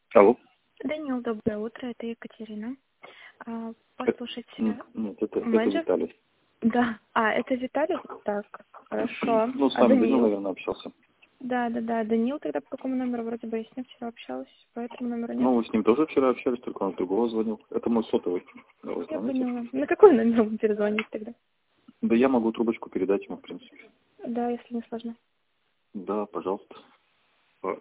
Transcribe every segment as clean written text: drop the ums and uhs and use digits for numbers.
Алло. Данил, доброе утро, это Екатерина. Это, Послушайте, нет, это менеджер? Виталий. Да. Это Виталий? Так, хорошо. Ну, с А вами Данил, Данил? наверное, общался. Да. Данил тогда по какому номеру? Вроде бы я с ним вчера общалась, по этому номеру нет. Ну, мы с ним тоже вчера общались, только он с другого звонил. Это мой сотовый. Да, вы Я звоните. поняла. На какой номер вы перезвонить тогда? Да я могу трубочку передать ему, в принципе. Да, если не сложно. Да, пожалуйста. А,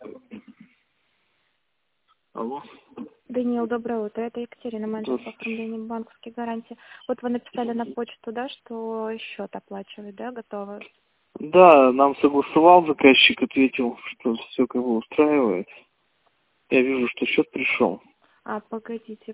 Алло. Данил, доброе утро. Это Екатерина, менеджер по Здравствуйте. оформлению банковских гарантий. Вот вы написали на почту, да, что счет оплачивать, да, готовы? Да, нам согласовал заказчик, ответил, что все как бы устраивает. Я вижу, что счет пришел Погодите.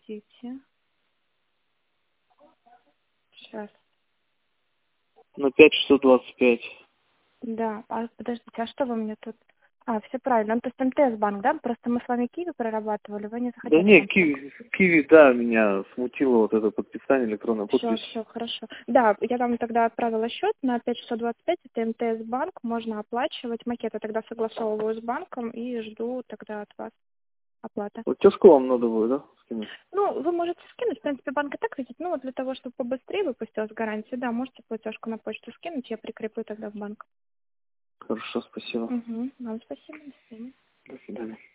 Сейчас. на 5625. Да, подождите, а что вы мне тут? Все правильно. Ну, то есть МТС банк, да? Просто мы с вами Киви прорабатывали, вы не Да захотели не, нам. Киви, да, меня смутило вот это подписание электронной подписи. Все, хорошо. Да, я вам тогда отправила счет на 5625, это МТС банк, можно оплачивать. Макеты тогда согласовываю с банком и жду тогда от вас оплаты. Платежку вам надо будет, да, скинуть? Ну, вы можете скинуть, в принципе, банк и так видит, ну, вот для того, чтобы побыстрее выпустилась гарантия, да, можете платежку на почту скинуть, я прикреплю тогда в банк. Хорошо, спасибо. Вам спасибо, до свидания. До свидания.